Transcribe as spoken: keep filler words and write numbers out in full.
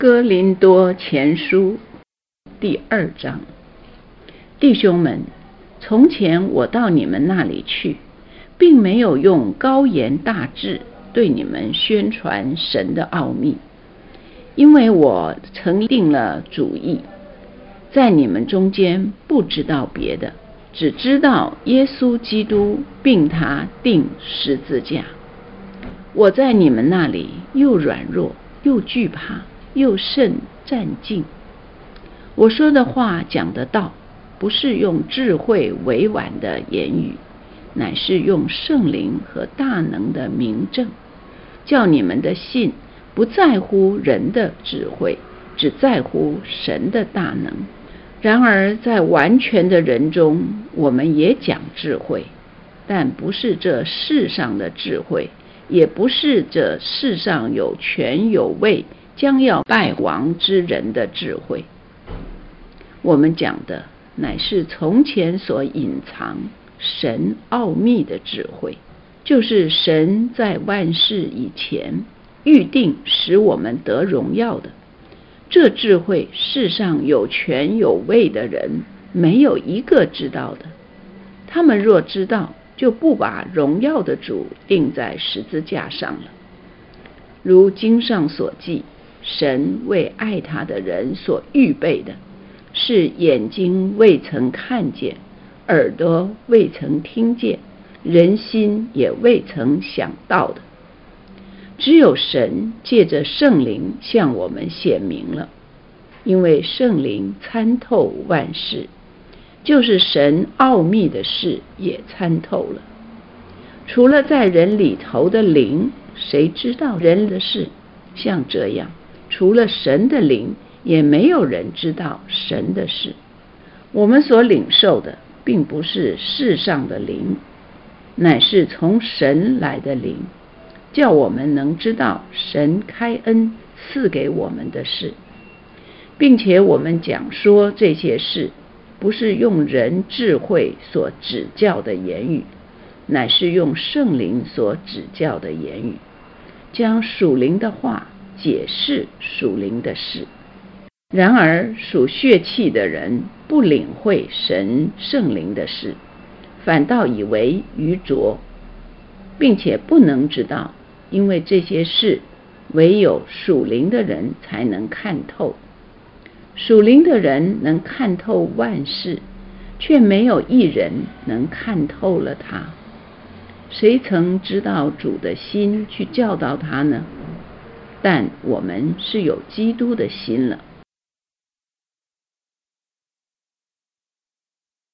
哥林多前书第二章，弟兄们，从前我到你们那里去，并没有用高言大志对你们宣传神的奥秘，因为我曾定了主意，在你们中间不知道别的，只知道耶稣基督并他钉十字架。我在你们那里又软弱又惧怕又甚战兢。我说的话讲的道，不是用智慧委婉的言语，乃是用圣灵和大能的明证，叫你们的信不在乎人的智慧，只在乎神的大能。然而在完全的人中，我们也讲智慧，但不是这世上的智慧，也不是这世上有权有位将要败亡之人的智慧。我们讲的乃是从前所隐藏神奥秘的智慧，就是神在万事以前预定使我们得荣耀的。这智慧世上有权有位的人没有一个知道的，他们若知道，就不把荣耀的主钉在十字架上了。如经上所记，神为爱他的人所预备的，是眼睛未曾看见，耳朵未曾听见，人心也未曾想到的。只有神借着圣灵向我们显明了，因为圣灵参透万事，就是神奥秘的事也参透了。除了在人里头的灵，谁知道人的事？像这样，除了神的灵，也没有人知道神的事。我们所领受的并不是世上的灵，乃是从神来的灵，叫我们能知道神开恩赐给我们的事，并且我们讲说这些事，不是用人智慧所指教的言语，乃是用圣灵所指教的言语，将属灵的话解释属灵的事。然而属血气的人不领会神圣灵的事，反倒以为愚拙，并且不能知道，因为这些事唯有属灵的人才能看透。属灵的人能看透万事，却没有一人能看透了他。谁曾知道主的心去教导他呢？但我们是有基督的心了。